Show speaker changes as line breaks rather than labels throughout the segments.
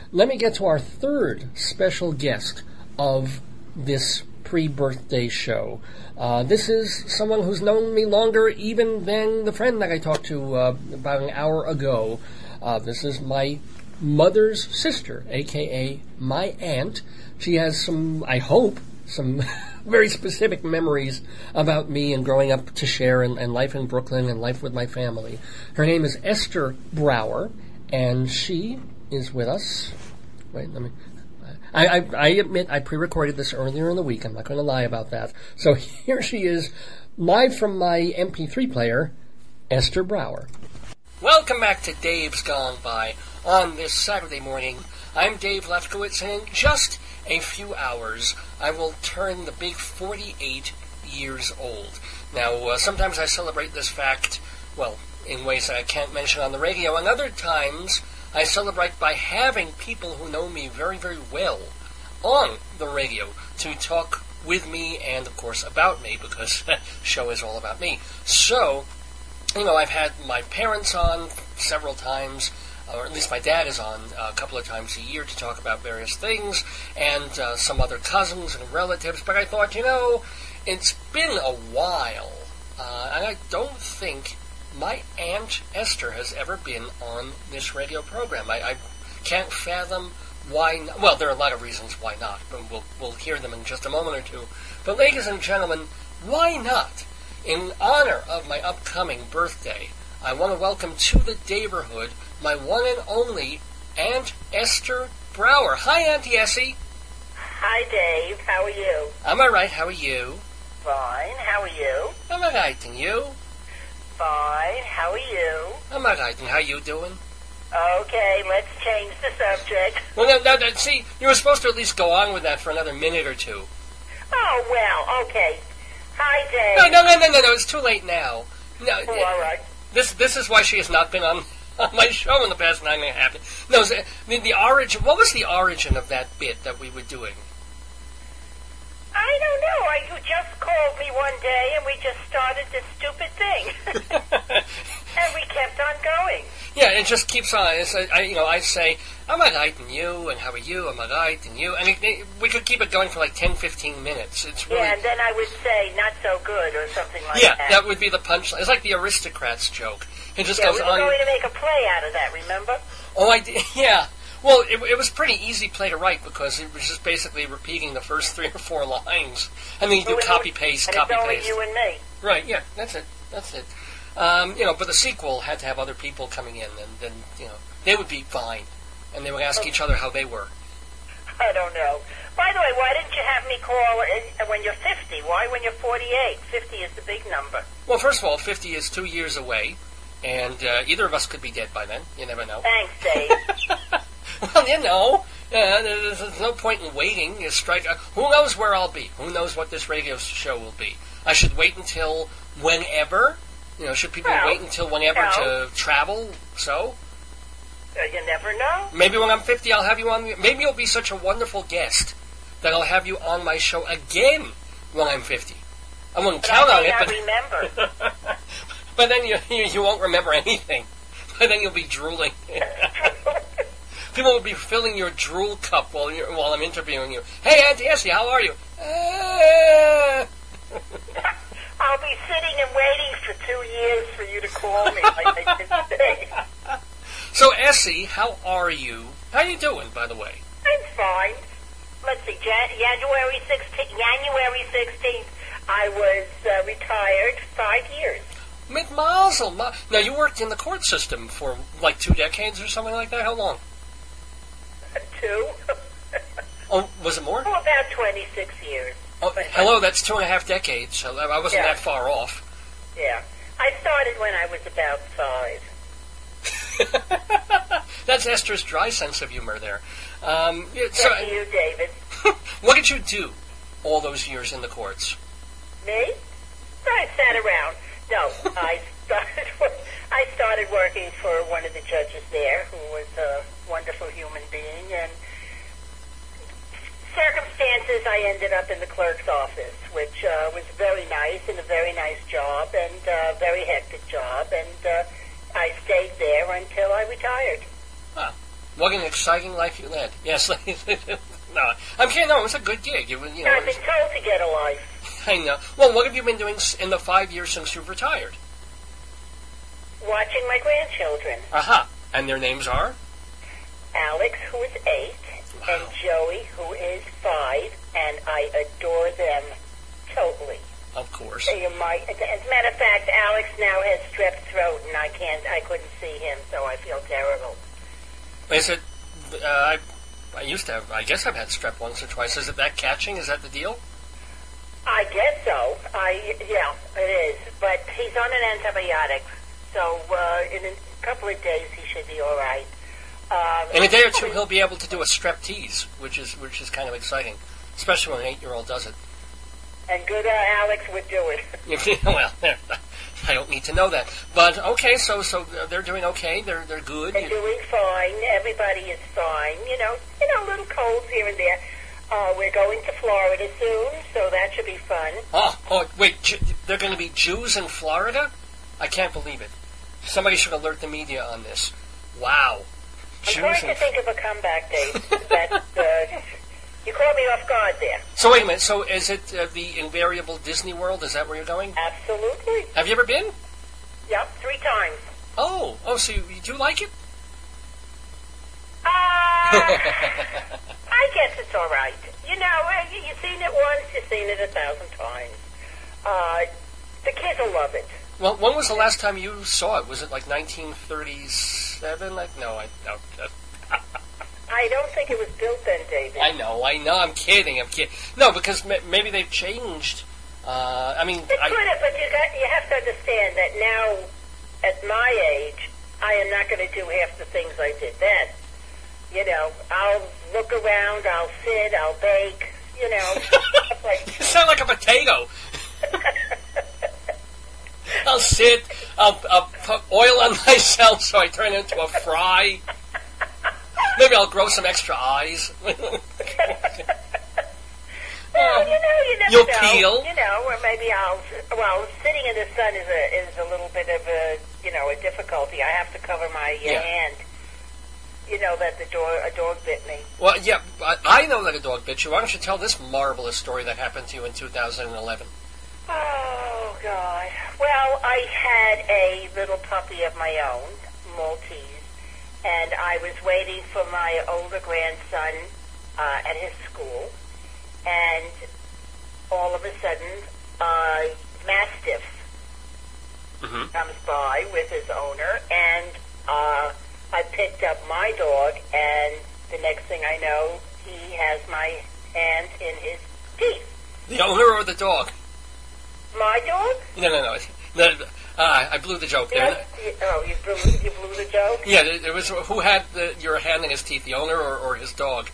let me get to our third special guest of this pre-birthday show. This is someone who's known me longer even than the friend that I talked to about an hour ago. This is my mother's sister, a.k.a. my aunt. She has some, I hope, some very specific memories about me and growing up to share and life in Brooklyn and life with my family. Her name is Esther Brower, and she is with us. Wait, let me... I admit I pre-recorded this earlier in the week. I'm not going to lie about that. So here she is, live from my MP3 player, Esther Brower. Welcome back to Dave's Gone By on this Saturday morning. I'm Dave Lefkowitz, and in just a few hours, I will turn the big 48 years old. Now, sometimes I celebrate this fact, well, in ways that I can't mention on the radio, and other times I celebrate by having people who know me very, very well on the radio to talk with me and, of course, about me, because the show is all about me. So, I've had my parents on several times, or at least my dad is on a couple of times a year to talk about various things, and some other cousins and relatives, but I thought, it's been a while, and I don't think my Aunt Esther has ever been on this radio program. I can't fathom why not. Well, there are a lot of reasons why not, but we'll hear them in just a moment or two. But ladies and gentlemen, why not? In honor of my upcoming birthday, I want to welcome to the Daverhood my one and only Aunt Esther Brower. Hi, Auntie Essie.
Hi, Dave. How are you?
I'm all right. How are you?
Fine. How are you?
I'm all right. And you?
Fine. How are you?
I'm all right. And how you doing?
Okay, let's change the subject.
Well, no, see, you were supposed to at least go on with that for another minute or two.
Oh, well, okay. Hi, Dave.
No, it's too late now. No,
all right.
This is why she has not been on my show in the past 9.5 years. No, the origin, what was the origin of that bit that we were doing?
I don't know. You just called me one day and we just started this stupid thing. And we kept on going.
Yeah, it just keeps on. I say, I'm all right, and you, and how are you? I'm all right, and you. And we could keep it going for like 10, 15 minutes. It's really...
Yeah, and then I would say, not so good, or something like
that.
Yeah,
that would be the punchline. It's like the Aristocrats joke. It just goes on.
We were going to make a play out of that, remember?
Oh, I did, yeah. Well, it was a pretty easy play to write because it was just basically repeating the first 3 or 4 lines. And then you do copy-paste, copy-paste.
And it's only you and me.
Right, yeah, that's it. But the sequel had to have other people coming in, and then, they would be fine. And they would ask each other how they were.
I don't know. By the way, why didn't you have me call when you're 50? Why when you're 48? 50 is the big number.
Well, first of all, 50 is 2 years away, and either of us could be dead by then. You never know.
Thanks, Dave.
Well, there's no point in waiting. You strike. Who knows where I'll be? Who knows what this radio show will be? I should wait until whenever. Should people wait until whenever to travel? So?
You never know.
Maybe when I'm 50, I'll have you on. Maybe you'll be such a wonderful guest that I'll have you on my show again when I'm 50. I wouldn't count on it, but
remember.
But then you won't remember anything. But then you'll be drooling. People will be filling your drool cup while I'm interviewing you. Hey, Auntie Essie, how are you?
I'll be sitting and waiting for 2 years for you to call me like I did today.
So, Essie, how are you? How are you doing, by the way?
I'm fine. Let's see, January 16th, I was retired 5 years.
Mit Mazel. Now, you worked in the court system for like 2 decades or something like that? How long?
2.
Oh, was it more?
Oh, about 26 years.
Oh, hello, that's 2.5 decades. So I wasn't that far off.
Yeah. I started when I was about 5.
That's Esther's dry sense of humor there.
Thank you, David.
What did you do all those years in the courts?
Me? I sat around. No, I started working for one of the judges there, who was a wonderful human being, and circumstances I ended up in the clerk's office, which was very nice and a very nice job and a very hectic job, and I stayed there until I retired.
Huh. What an exciting life you led. Yes. No, I'm kidding. No, it was a good gig. It was,
I've been told to get a life.
I know. Well, what have you been doing in the 5 years since you've retired?
Watching my grandchildren.
Aha. And their names are?
Alex, who is 8, and Joey, who is 5, and I adore them totally.
Of course.
As a matter of fact, Alex now has strep throat, and I couldn't see him, so I feel terrible.
Is it? I used to have. I guess I've had strep once or twice. Is it that catching? Is that the deal?
I guess so. Yeah, it is. But he's on an antibiotic, so in a couple of days he should be all right.
In a day or two, he'll be able to do a strep tease, which is kind of exciting, especially when an 8-year-old does it.
And good Alex would do it.
Well, I don't need to know that. But okay, so they're doing okay. They're good.
They're doing fine. Everybody is fine. You know, little colds here and there. We're going to Florida soon, so that should be fun.
Oh, wait, they're going to be Jews in Florida? I can't believe it. Somebody should alert the media on this. Wow.
I'm trying to think of a comeback date. You caught me off guard there.
So wait a minute. So is it the invariable Disney World? Is that where you're going?
Absolutely.
Have you ever been?
Yep, 3 times.
Oh, so you do like it?
I guess it's all right. You know, you've seen it once, you've seen it 1,000 times. The kids will love it.
Well, when was the last time you saw it? Was it like 1937? No.
I don't think it was built then, David.
I know. I'm kidding. No, because maybe they've changed. I mean,
They could have, but you have to understand that now, at my age, I am not going to do half the things I did then. You know, I'll look around, I'll sit, I'll bake, you know.
You sound like a potato. I'll sit, I'll put oil on myself so I turn into a fry. Maybe I'll grow some extra eyes.
Well, you never
You'll
know.
peel.
You know, or maybe sitting in the sun is a little bit of a difficulty. I have to cover my hand. You know that a dog bit me.
Well, yeah, I know that a dog bit you. Why don't you tell this marvelous story that happened to you in 2011?
Oh, God. Well, I had a little puppy of my own, Maltese, and I was waiting for my older grandson at his school, and all of a sudden, Mastiff comes by with his owner, and I picked up my dog, and the next thing I know, he has my hand in his teeth.
The owner or the dog?
My dog?
No. I blew the joke there.
You blew the joke?
Yeah, it was who had your hand in his teeth, the owner or his dog?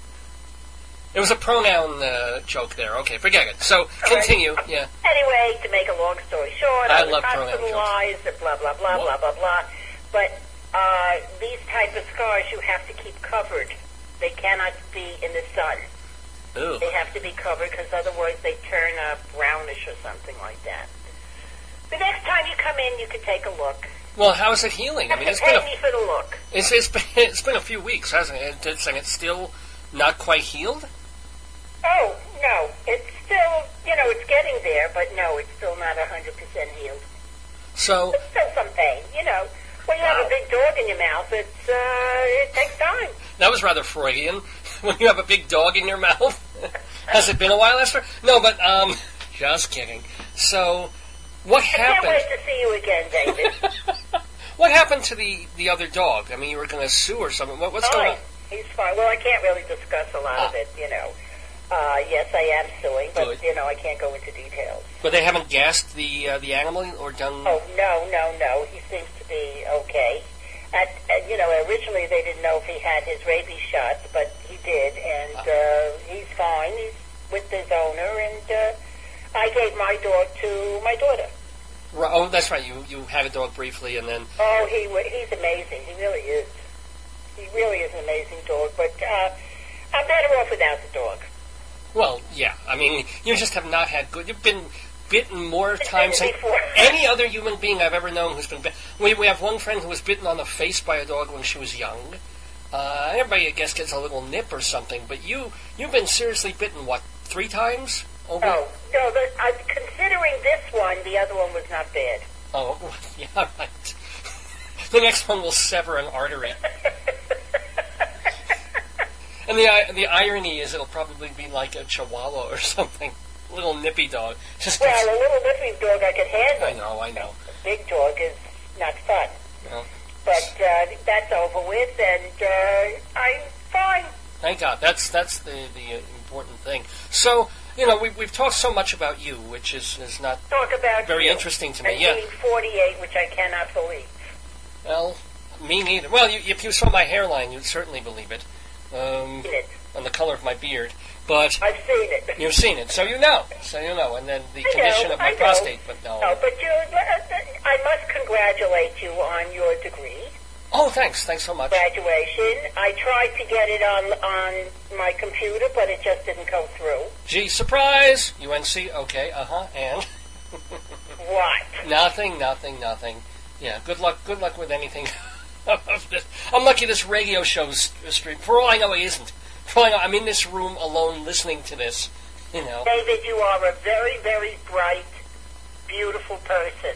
It was a pronoun joke there. Okay, forget it. So, continue.
Right.
Yeah.
Anyway, to make a long story short, I was
love pronoun jokes.
hospitalized, blah, blah, blah, blah, blah, blah. But these type of scars you have to keep covered. They cannot be in the sun.
Ooh.
They have to be covered because otherwise they turn brownish or something like that. The next time you come in, you can take a look.
Well, how is it healing? I mean,
it's been me for the look.
It's been a few weeks, hasn't it? And it's still not quite healed?
Oh, no. It's still, it's getting there, but no, it's still not 100% healed.
So...
It's still some pain, When you have a big dog in your mouth, it takes time.
That was rather Freudian. When you have a big dog in your mouth. Has it been a while, Esther? No, but, just kidding. So, what happened?
I can't wait to see you again, David.
What happened to the other dog? I mean, you were going to sue or something. What's going on?
He's fine. Well, I can't really discuss a lot of it, Yes, I am suing, but,
Good.
I can't go into details.
But they haven't gassed the animal or done...
Oh, no. He seems to be okay. Originally they didn't know if he had his rabies shot, but he did, and he's fine. He's with his owner, and I gave my dog to my daughter.
Oh, that's right. You had a dog briefly, and then...
Oh, he's amazing. He really is. He really is an amazing dog, but I'm better off without the dog.
Well, yeah. I mean, you just have not had good... You've been bitten more times than
Before.
any other human being I've ever known who's been bitten. We have one friend who was bitten on the face by a dog when she was young. Everybody, I guess, gets a little nip or something, but you've been seriously bitten, what, 3 times?
No, considering this one, the other one was not bad.
Oh, yeah, right. The next one will sever an artery. And the irony is it'll probably be like a chihuahua or something. A little nippy dog.
Well, a little nippy dog I could handle.
I know.
A big dog is not fun.
No.
But that's over with, and I'm fine.
Thank God. That's the important thing. So, we've talked so much about you, which is not
Talk about
very
you.
interesting to me.
And
Yeah.
being 48, which I cannot believe.
Well, me neither. Well, if you saw my hairline, you'd certainly believe it.
Seen it.
And the color of my beard. But
I've seen it.
you've seen it, so you know. And then the condition of my prostate, but no.
No, but I must congratulate you on your degree.
Oh, thanks so much.
Graduation. I tried to get it on my computer, but it just didn't go through.
Gee, surprise! UNC, okay, and?
What?
Nothing. Yeah, good luck with anything of this. I'm lucky this radio show's streamed. For all I know, it isn't. For all I know, I'm in this room alone listening to this,
David, you are a very, very bright, beautiful person.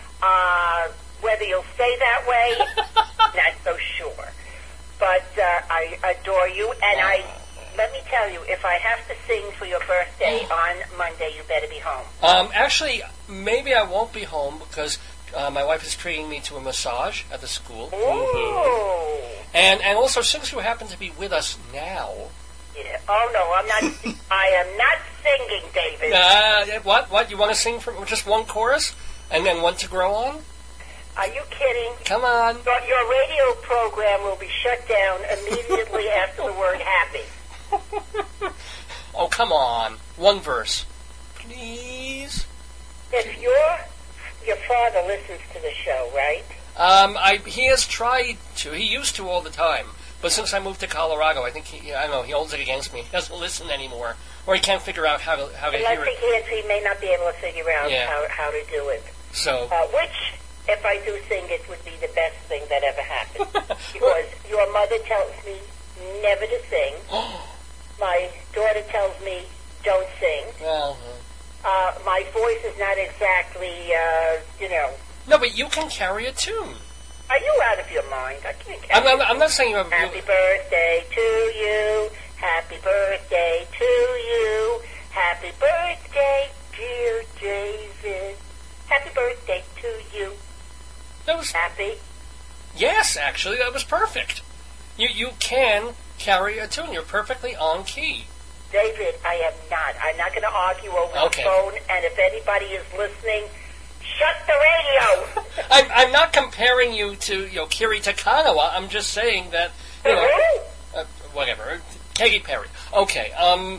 Whether you'll stay that way, not so sure. But I adore you, and let me tell you, if I have to sing for your birthday on Monday, you better be home.
Actually, maybe I won't be home because my wife is treating me to a massage at the school.
Ooh.
And also, since you happen to be with us now...
Yeah. Oh, no, I'm not... I am not singing, David.
What? You want to sing for just one chorus? And then one to grow on?
Are you kidding?
Come on.
Your radio program will be shut down immediately after the word happy.
Oh, come on. One verse. Please?
If your father listens to the show, right?
He has tried to. He used to all the time. But since I moved to Colorado, I think he holds it against me. He doesn't listen anymore. Or he can't figure out how to hear it.
He may not be able to figure out how to do it.
So,
which, if I do sing it, would be the best thing that ever happened. Because your mother tells me never to sing. My daughter tells me don't sing.
Well,
my voice is not exactly,
No, but you can carry a tune.
Are you out of your mind? I can't carry
I'm not saying you're...
Happy birthday to you. Happy birthday to you. Happy birthday, dear David. Happy birthday to you.
That was...
Happy?
Yes, actually, that was perfect. You can carry a tune. You're perfectly on key.
David, I am not. I'm not going to argue over the phone, and if anybody is listening, shut the radio!
I'm not comparing you to, Kiri Takanawa. I'm just saying that, whatever. Katy Perry. Okay,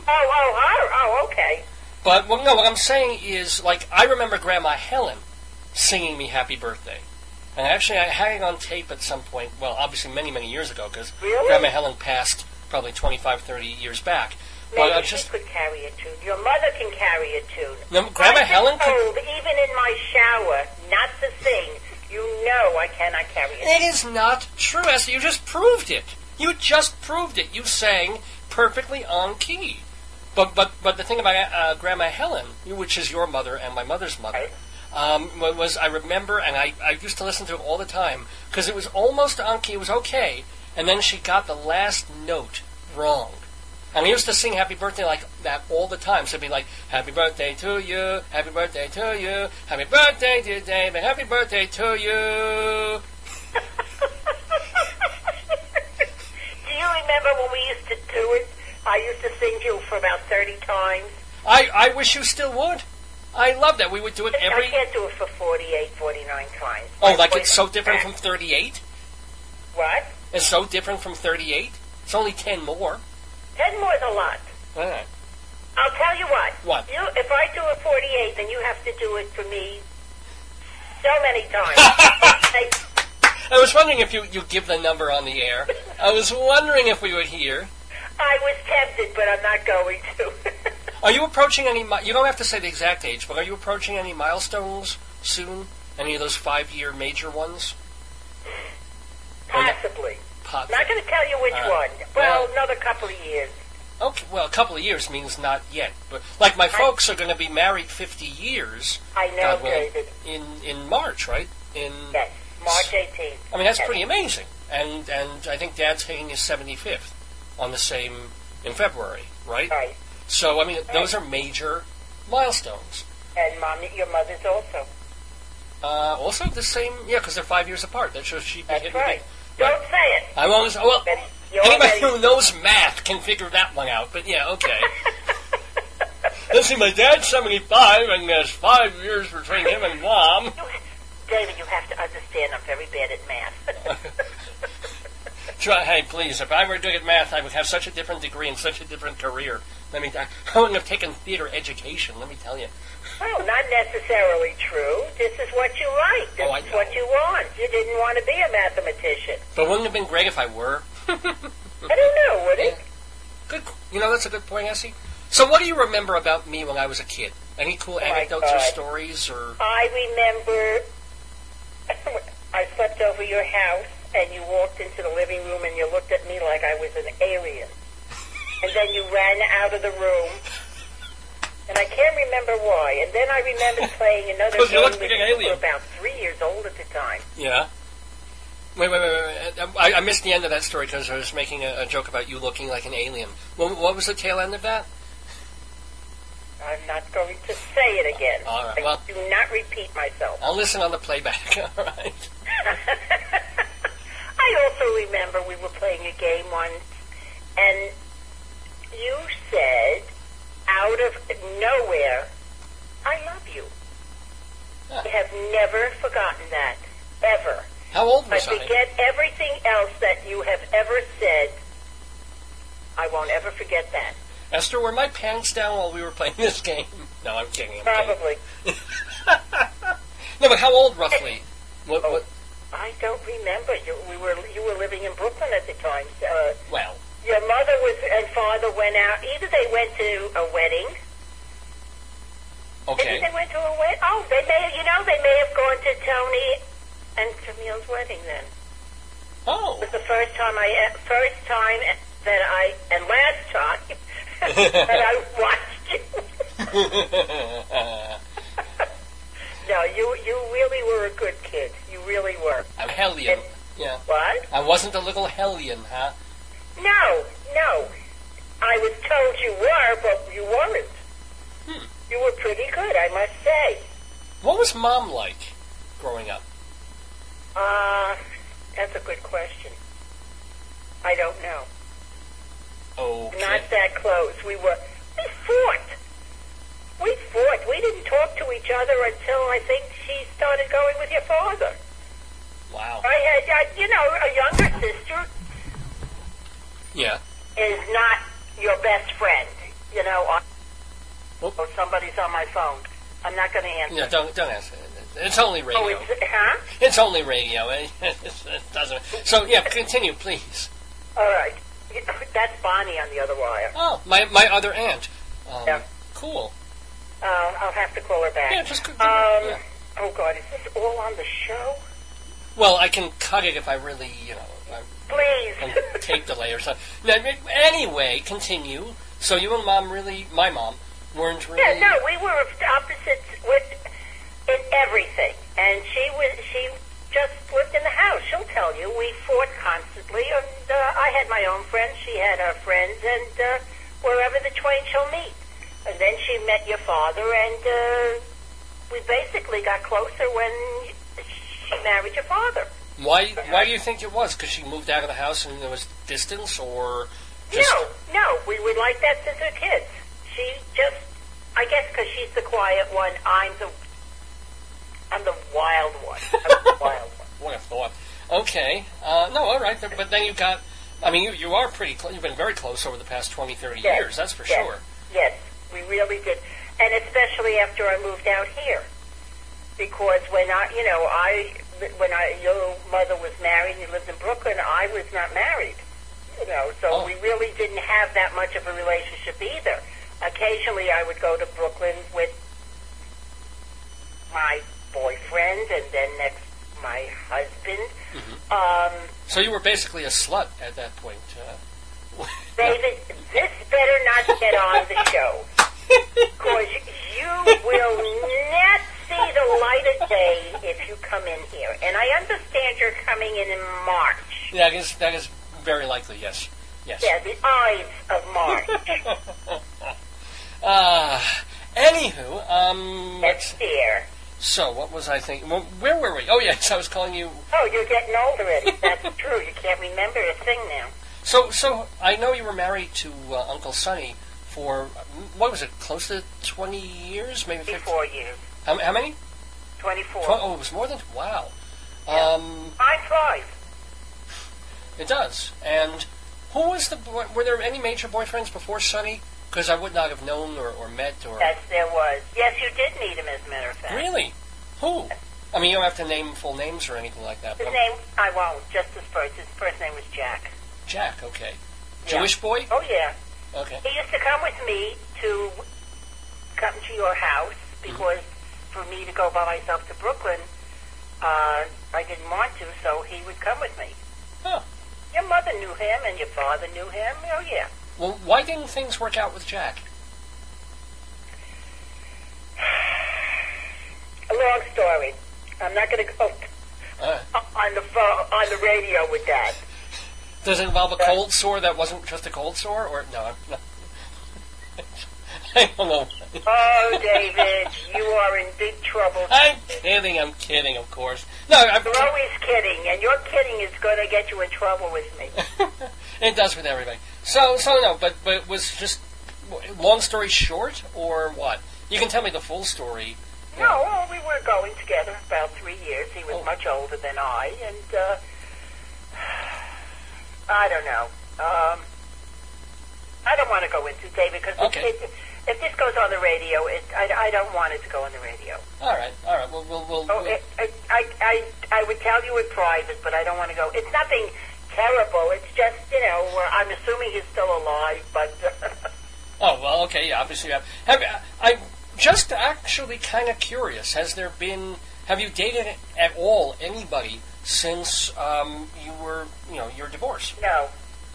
okay.
But, what I'm saying is, I remember Grandma Helen singing me Happy Birthday. And actually, I had it on tape at some point, well, obviously many, many years ago, because Grandma Helen passed probably 25, 30 years back.
Maybe but she could carry a tune. Your mother can carry a tune.
No, Grandma Helen could...
even in my shower, not to sing, you know I cannot carry a tune.
It is not true, Esther. You just proved it. You just proved it. You sang perfectly on key. But the thing about Grandma Helen, which is your mother and my mother's mother, was I remember, and I used to listen to it all the time, because it was almost on key, it was okay, and then she got the last note wrong. And I used to sing Happy Birthday like that all the time. So it'd be like, Happy Birthday to you, Happy Birthday to you, Happy Birthday dear David, Happy Birthday to you.
Do you remember when we used to do it? I used to sing you for about 30 times.
I wish you still would. I love that. We would do it every...
I can't do it for 48, 49 times.
Oh, like it's so different from 38?
What?
It's so different from 38? It's only 10 more.
10 more is a lot.
Right.
I'll tell you what.
What?
If I do a 48, then you have to do it for me so many times.
I was wondering if you give the number on the air. I was wondering if we would hear.
I was tempted, but I'm not going to.
Are you approaching any... You don't have to say the exact age, but are you approaching any milestones soon? Any of those 5-year major ones?
Possibly.
hot
I'm not
thing.
going to tell you which one. Well, another couple of years.
Okay, well, a couple of years means not yet. But like my folks are going to be married 50 years.
I know,
God willing,
David.
in March, right?
Yes, March 18th.
I mean, that's
Yes.
pretty amazing. And I think Dad's hitting his 75th on the same in February, right?
Right.
So I mean, those are major milestones.
And your mother's also.
Also the same, yeah, because they're 5 years apart. That shows she'd be
That's
hitting
right.
the
Don't say it.
I always well.
Betty, you
Anybody
already-
who knows math can figure that one out. But yeah, okay. Let's see, my dad's 75, and there's 5 years between him and Mom.
David, you have to understand I'm very bad at math.
Hey, please, if I were doing at math, I would have such a different degree and such a different career. I wouldn't have taken theater education, let me tell you.
Well, not necessarily true. This is what you like. This
I
is
know.
what you want. You didn't want to be a mathematician.
But wouldn't it have been great if I were?
I don't know, would it?
Good. That's a good point, Essie. So what do you remember about me when I was a kid? Any cool
my
anecdotes or
God.
stories? Or
I remember I slept over your house, and you walked into the living room, and you looked at me like I was an alien. And then you ran out of the room, and I can't remember why. And then I remember playing another
'Cause you
game
looked
with
like an
you. You
alien.
were about 3 years old at the time.
Yeah. Wait. I missed the end of that story because I was making a joke about you looking like an alien. What was the tail end of that?
I'm not going to say it again.
All right,
I
well-
do not repeat myself.
I'll listen on the playback. All right.
I also remember we were playing a game once, and you said, out of nowhere, I love you.
Huh.
I have never forgotten that, ever.
How old
I
was I?
forget everything else that you have ever said. I won't ever forget that.
Esther, were my pants down while we were playing this game? No, I'm kidding. I'm
Probably.
kidding. No, but how old roughly? What?
I don't remember. You were living in Brooklyn at the time.
Well,
Your mother and father went out. Either they went to a wedding. Maybe
okay.
they went to a wedding. Oh, they may have gone to Tony and Camille's wedding then.
Oh.
It was the first time and last time that I watched you. No, you really were a good kid. You really were.
I'm hellion.
And-
Yeah.
What?
I wasn't a little hellion, huh?
No. I was told you were, but you weren't. You were pretty good, I must say.
What was Mom like growing up?
That's a good question. I don't know.
Okay.
Not that close. We fought. We didn't talk to each other until I think she started going with your father.
Wow.
I had, a younger sister
Yeah.
is not your best friend.
Oop.
Oh, somebody's on my phone. I'm not going to answer.
Yeah. Don't answer. It's only radio.
Oh, huh?
It's only radio. It doesn't. So yeah, continue, please.
All right. That's Bonnie on the other wire.
Oh, my other aunt.
Yeah.
Cool.
I'll have to call her back.
Yeah, just yeah.
Oh, God, is this all on the show?
Well, I can cut it if I really,
Please.
a tape delay or something. Now, anyway, continue. So you and Mom my mom, weren't really...
Yeah, no, we were opposites in everything. And she just lived in the house. She'll tell you. We fought constantly. And I had my own friends. She had her friends. And wherever the twain shall meet. And then she met your father. And we basically got closer when she married your father.
Why do you think it was? Because she moved out of the house and there was distance, or just...
No, we were like that since we were kids. She just, I guess because she's the quiet one, I'm the wild one. I'm the wild one.
What a thought. Okay. No, all right. But then you got... I mean, you are pretty close. You've been very close over the past 20, 30
Yes,
years, that's for
yes,
sure.
Yes, we really did. And especially after I moved out here. Because when your mother was married and you lived in Brooklyn, I was not married. So we really didn't have that much of a relationship either. Occasionally I would go to Brooklyn with my boyfriend, and then next my husband.
So you were basically a slut at that point.
David, this better not get on the show, because you will not see the light of day if you come in here. And I understand you're coming in March.
Yeah, that is very likely, yes. Yes.
Yeah, the Ides of March.
Anywho,
Yes, dear.
so what was I thinking? Well, where were we? Oh, yes, I was calling you...
Oh, you're getting old already. That's true. You can't remember a thing now.
So I know you were married to Uncle Sonny for, what was it, close to 20 years? Maybe 15?
24 years.
How many?
24.
Oh, it was more than... Wow.
Yeah. I'm 5.
It does. And who was the... Were there any major boyfriends before Sonny? Because I would not have known or met or...
Yes, there was. Yes, you did meet him, as a matter of fact.
Really? Who? I mean, you don't have to name full names or anything like that.
His name, I won't. Just his first. His first name was Jack.
Jack, okay.
Yeah.
Jewish boy?
Oh, yeah.
Okay.
He used to come with me to come to your house because for me to go by myself to Brooklyn, I didn't want to, so he would come with me.
Huh.
Your mother knew him and your father knew him. Oh, yeah.
Well, why didn't things work out with Jack?
A long story. I'm not going to go on the radio with that.
Does it involve a cold sore that wasn't just a cold sore? Or no? I don't know.
Oh, David, you are in big trouble.
I'm kidding, of course. No, I'm...
You're always kidding, and your kidding is going to get you in trouble with me.
It does with everybody. So no, but it was just, long story short, or what? You can tell me the full story.
No, well, we were going together about 3 years. He was much older than I, and I don't know. I don't want to go into it, David, because if this goes on the radio, I don't want it to go on the radio.
All right. We'll
I would tell you in private, but I don't want to go. It's nothing terrible. It's just, I'm assuming he's still alive, but...
Oh, well, okay, yeah, obviously you have. I'm just actually kind of curious. Have you dated at all anybody since your divorce?
No.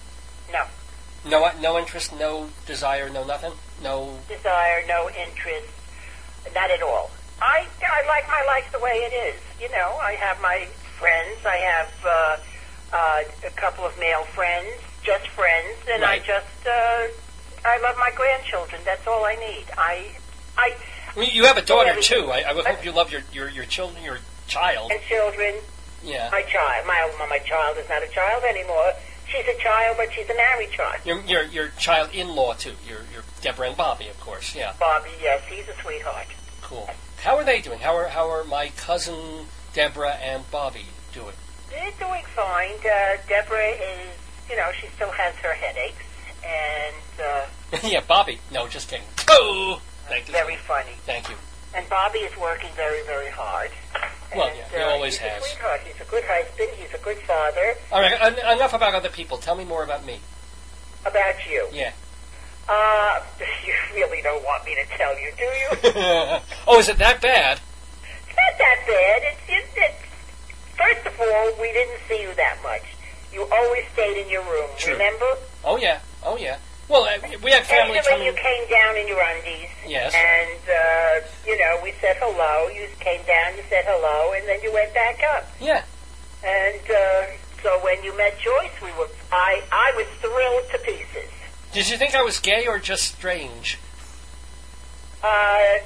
No interest, no desire, no nothing? No
desire, no interest, not at all. I like my life the way it is. I have my friends. I have a couple of male friends, just friends, and
right.
I love my grandchildren. That's all I need.
You have a daughter too. I would hope you love your children, your child.
And children.
Yeah.
My child. My child is not a child anymore. She's a child, but she's a married child.
Your child-in-law too. Your Deborah and Bobby, of course. Yeah.
Bobby, yes, he's a sweetheart.
Cool. How are they doing? How are my cousin Deborah and Bobby doing?
They're doing fine. Deborah is, she still has her headaches, and
yeah, Bobby. No, just kidding. Oh, thank you.
Very funny.
Thank you.
And Bobby is working very, very hard.
Well, yeah, he always has.
He's a sweetheart. He's a good husband. He's a good father.
All right, enough about other people. Tell me more about me.
About you?
Yeah.
You really don't want me to tell you, do you?
Oh, is it that bad?
It's not that bad. It's first of all, we didn't see you that much. You always stayed in your room.
True.
Remember?
Oh yeah. Well, we had family
time. You came down in your undies.
Yes.
And, we said hello. You came down, you said hello, and then you went back up.
Yeah.
And so when you met Joyce, I was thrilled to pieces.
Did you think I was gay or just strange?
Gay.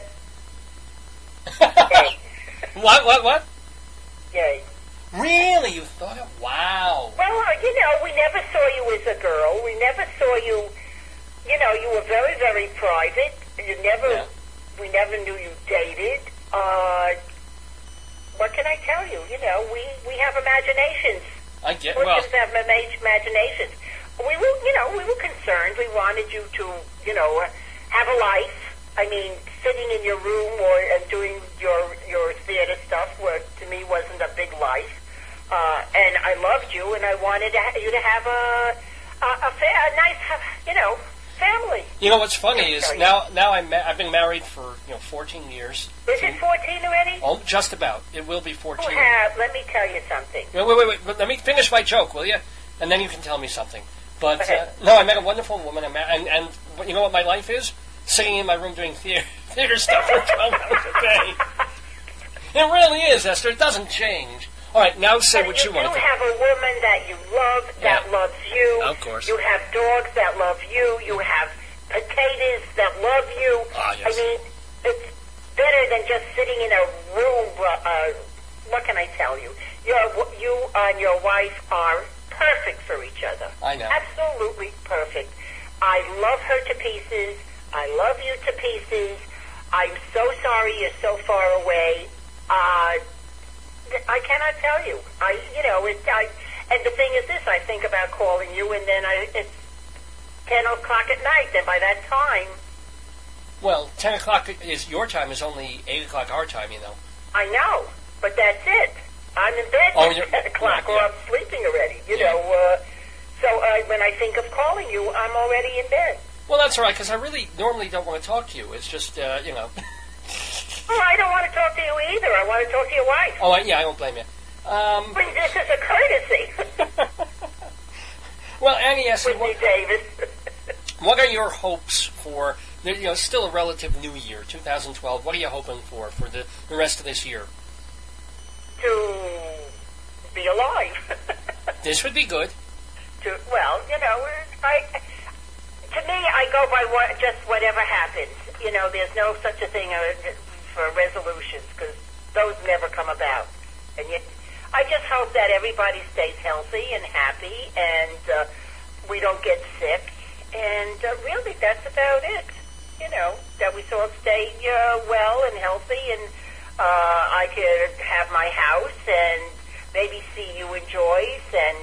What?
Gay.
Really? You thought it? Wow.
Well, we never saw you as a girl. We never saw you. You were very, very private. We never knew you dated. What can I tell you? We have imaginations.
I get.
Muslims have imaginations. We were concerned. We wanted you to, have a life. I mean, sitting in your room and doing your theater stuff, to me wasn't a big life. And I loved you, and I wanted you to have a nice, family.
You know what's funny is now I've been married for 14 years.
Is it 14 already?
Oh, just about. It will be 14.
Let me tell you something.
Wait. Let me finish my joke, will you? And then you can tell me something. But no, I met a wonderful woman, and you know what my life is? Sitting in my room doing theater stuff for 12 hours a day. It really is, Esther. It doesn't change. All right, now say what you want to do.
You have a woman that you love, that loves you.
Of course.
You have dogs that love you. You have potatoes that love you.
Ah, yes.
I mean, it's better than just sitting in a room. What can I tell you? You and your wife are perfect for each other.
I know.
Absolutely perfect. I love her to pieces. I love you to pieces. I'm so sorry you're so far away. I cannot tell you. And the thing is this, I think about calling you, and then it's 10 o'clock at night, and by that time...
Well, 10 o'clock is your time, is only 8 o'clock our time,
I know, but that's it. I'm in bed at 10 o'clock, or I'm sleeping already, So when I think of calling you, I'm already in bed.
Well, that's all right, because I really normally don't want to talk to you. It's just,
Well, I don't want to talk to you either. I want to talk to your wife.
Oh, I don't blame you.
This is a courtesy.
Well, Annie asked me,
Whitney Davis.
What are your hopes for, still a relative new year, 2012. What are you hoping for the rest of this year?
To be alive.
This would be good.
To me, I go by just whatever happens. There's no such a thing for resolutions, because those never come about. And yet, I just hope that everybody stays healthy and happy, and we don't get sick. And really, that's about it. That we all stay well and healthy, and I could have my house and maybe see you in Joyce, and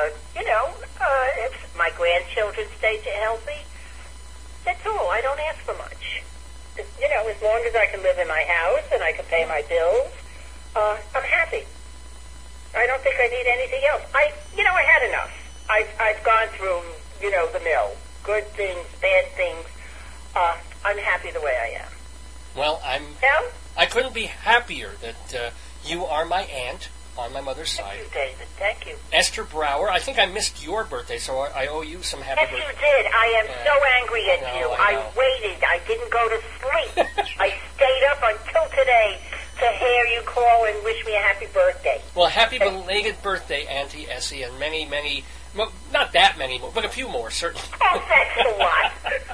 if my grandchildren stay healthy. That's all. I don't ask for much. As long as I can live in my house and I can pay my bills, I'm happy. I don't think I need anything else. I had enough. I've gone through, the mill. Good things, bad things. I'm happy the way I am.
Well,
Yeah?
I couldn't be happier that you are my aunt on my mother's side.
Thank you, David. Thank you.
Esther Brower. I think I missed your birthday, so I owe you some happy birthday.
Yes, you did. I am so angry at you. I waited. I didn't go to sleep. I stayed up until today to hear you call and wish me a happy birthday.
Well, happy belated birthday, Auntie Essie, and many, many, well, not that many more, but a few more, certainly.
Oh, that's a lot.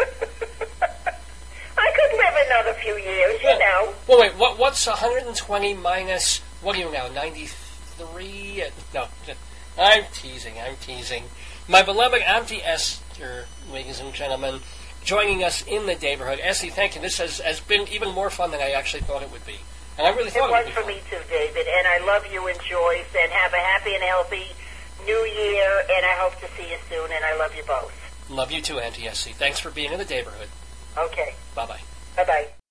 I could live another few years,
Well, wait, what's 120 minus, what are you now, 93? No, I'm teasing. My beloved Auntie Esther, ladies and gentlemen, joining us in the neighborhood. Essie, thank you. This has been even more fun than I actually thought it would be. And I really thought it would be fun.
It was for me too, David, and I love you and Joyce, and have a happy and healthy New Year, and I hope to see you soon, and I love you both.
Love you too, Auntie Essie. Thanks for being in the neighborhood.
Okay.
Bye-bye.
Bye-bye.